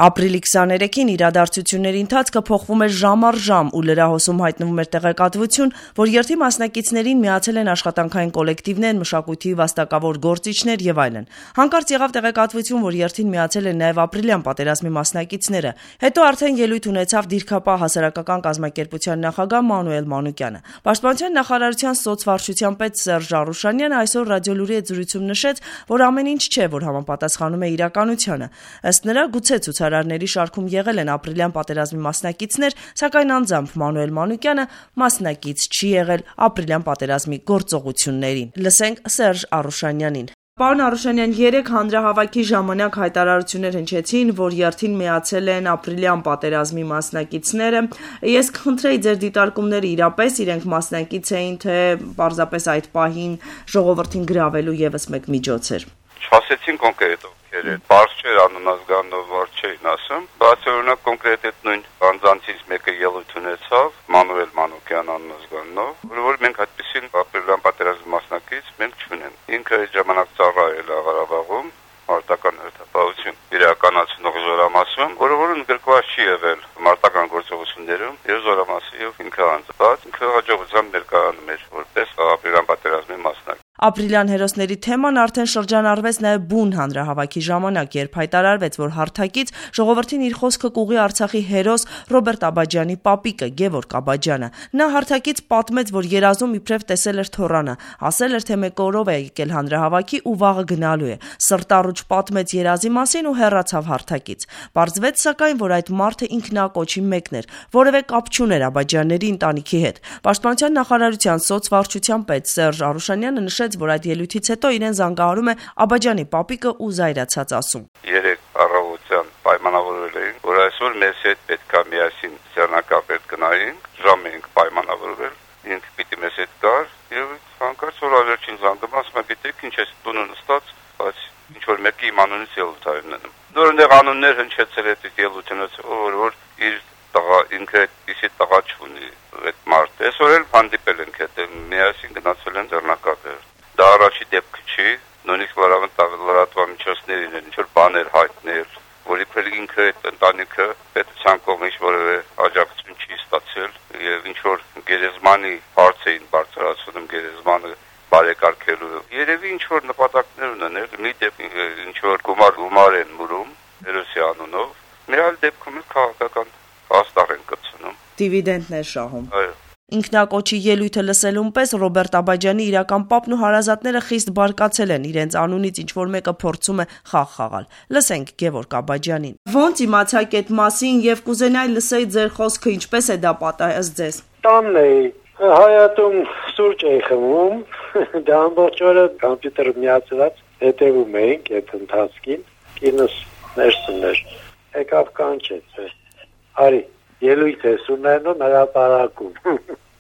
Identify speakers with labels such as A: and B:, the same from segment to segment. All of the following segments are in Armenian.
A: Ապրիլի 23-ին իրադարձությունների ընթացքը փոխվում է ժամ առ ժամ ու լրահոսում հայտնվում էր տեղեկատվություն, որ երթի մասնակիցներին միացել են աշխատանքային կոլեկտիվներ, մշակույթի վաստակավոր գործիչներ եւ այլն։ Հանկարծ եղավ տեղեկատվություն, որ երթին միացել են նաեւ ապրիլյան պատերազմի մասնակիցները։ Հետո արդեն ելույթ ունեցավ Դիրքապահ հասարակական կազմակերպության նախագահ Մանուել Մանուկյանը։ Պաշտպանության նախարարության սոցվարչության պետ Սերժ Արուշանյանը այսօր ռադիոլուրի հետ զրույցում նշեց, որ ամեն ինչ չէ, որ համապատասխանում է իրականությանը։ Ըստ նրա, գուցե ցուցարարների շարքում եղել են ապրիլյան պատերազմի մասնակիցներ, սակայն անձամբ Մանուել Մանուկյանը մասնակից չի եղել ապրիլյան պատերազմի գործողություններին։ Լսենք Սերժ Արուշանյանին։ Պարոն Արուշանյան, երեք հանրահավաքի ժամանակ հայտարարություններ հնչեցին, որ երթին միացել են ապրիլյան պատերազմի մասնակիցները։ Ես կխնդրեի ձեր դիտարկումները իրապես իրենք մասնակից էին, թե պարզապես այդ պահին ժողովրդին գրավելու եւս մեկ միջոց էր։
B: Չասեցին կոնկրետ ովքեր են, բարձ չէր անունազգանով վարդ չէին ասում, բայց օրինակ կոնկրետ այդ նույն անձանցից մեկը ելույթ ունեցավ, Մանուել Մանուկյան անունազգանով, որ մենք այդպեսին ապրիլյան պատերազմի մասնակից մենք չունենք։ Ինքը այդ ժամանակ ծառայել է Ղարաբաղում, մարտական հերթապահություն իրականացնող զորամասում, որը ընդգրկված չի եղել մարտական գործողություններում եւ զորամասի ինքը անձված, ինքը հաջողությամբ ներկայանում էր որպես ապրիլյան պատերազմի մասնակից։
A: Ապրիլյան հերոսների թեման արդեն շրջանառվեց նաև բուն հանրահավաքի ժամանակ, երբ հայտարարվեց, որ հարթակից ժողովրդին իր խոսքը կուղի Արցախի հերոս Ռոբերտ Աբաջյանի պապիկը Գևորգ Աբաջյանը։ Նա հարթակից պատմեց, որ երազում իբրև տեսել էր թոռանը, ասել էր, թե մեկ օրով է եկել հանրահավաքի ու վաղը գնալու է։ Սրտառուչ պատմեց երազի մասին ու հեռացավ հարթակից։ Պարզվեց սակայն, որ այդ մարդը ինքնակոչի մեկն էր, որևէ կապ չուներ Աբաջյանների ընտանիքի հետ։ Պաշտպանության նախարարության սոցվարչության պետ Սերժ Արուշանյանը նշեց, որ այդ ելույթից հետո իրեն զանգահարում է Աբաջյանի պապիկը ու զայրացած ասում։
B: Երեք առավոտյան պայմանավորվել էինք, որ այսօր մեզ հետ պետք է միասին ձեռնակապեր գնայինք, ժամ էինք պայմանավորվել, ինքը պիտի մեզ հետ գար եւ հանկարծ որ վերջին զանգում ասում է, գիտեք ինչ է տունը նստած, բայց ինչ որ մեկի իմ անունից ելույթ արնում։ Նորնեղ անուններ հնչեցել է այդ ելույթից, որ իր տղա ինքը իսի տղա չունի այդ մարդը։ Այսօր էլ հանդիպել ենք հետ, միասին գնացել են ձեռնակապեր։ Դա առաջի դեպքը չի, նույնիսկ լրատվամիջոցներին ինչ որ բաներ հայտնել, որ իբր ինքը այդ ընտանիքը պետության կողմից որևէ աջակցություն չի ստացել եւ ինչ որ գերեզմանի հարց էին բարձրացնում գերեզմանը բարեկարգելու։ Երևի ինչ որ նպատակներ ունեն, մի դեպք ինչ որ գումար են մուրում հերոսի անունով, մի այլ դեպքում քաղաքական հաստար են կցնում։
A: Դիվիդենդներ շահում։
B: Այո։
A: Ինքնակոչի ելույթը լսելուն պես Ռոբերտ Աբաջյանի իրական պապն ու հարազատները խիստ բարկացել են, իրենց անունից ինչ-որ մեկը փորձում է խաղ խաղալ։ Լսենք Գևորգ Աբաջյանին։ Ոնց իմացաք այդ մասին եւ կուզենայի լսեի ձեր խոսքը, ինչպես է դա պատահած ձեզ։
C: Տանն էի, հայատում սուրճ էի խմում, դա ամբողջ օրը կոմպյուտերը միացրած հետևում էինք այդ ընթացքին, կինս ներսում էր, եկավ կանչեց, արի ելույթ ես ունենում հրապարակում։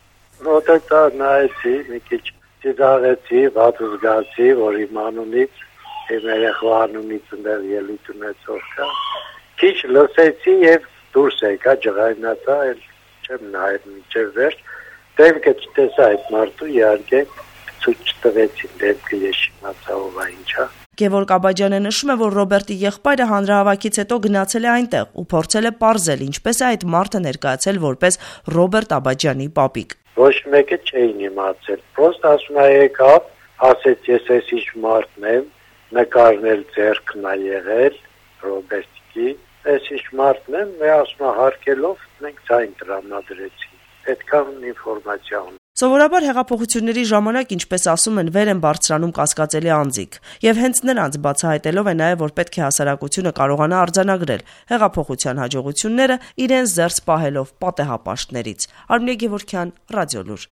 C: Մոտեցա նայեցի, մի քիչ ծիծաղեցի, վատ զգացի, որ իմ անունից, իմ երեխու անունից ընդեղ ելույթ ունեցող կա։ Քիչ լսեցի եւ դուրս եկա, ջղայնացա, էլ չեմ նայել մինչեւ վերջ։ Դեմքը չտեսա այդ մարդու, իհարկե ցույց տվեցին դեմքը, ես իմացա ով է ինչա։
A: Գևորգ Աբաջյանը նշում է, որ Ռոբերտի եղբայրը հանրահավաքից հետո գնացել է այնտեղ ու փորձել է պարզել, ինչպես է այդ մարդը ներկայացել որպես Ռոբերտ Աբաջյանի պապիկ։
C: Ոչ մեկը չէին իմացել, պրոստ ասում է եկավ, ասեց ես էս ինչ մարդն եմ, նկարներ ձեռքն է եղել Ռոբերտի, էս ինչ մարդն եմ, ու ասում է հարկելով մենք ցայն տրամադրեցինք։ Այդքան ինֆորմացիա ունի։
A: Սովորաբար հեղափոխությունների ժամանակ, ինչպես ասում են, վեր են բարձրանում կասկածելի անձիկ, եւ հենց նրանց բացահայտելով է նաեւ, որ պետք է հասարակությունը կարողանա արձանագրել հեղափոխության հաջողությունները իրենց զերծ պահելով պատեհապաշտներից։ Արմինե Գևորգյան, Ռադիոլուր։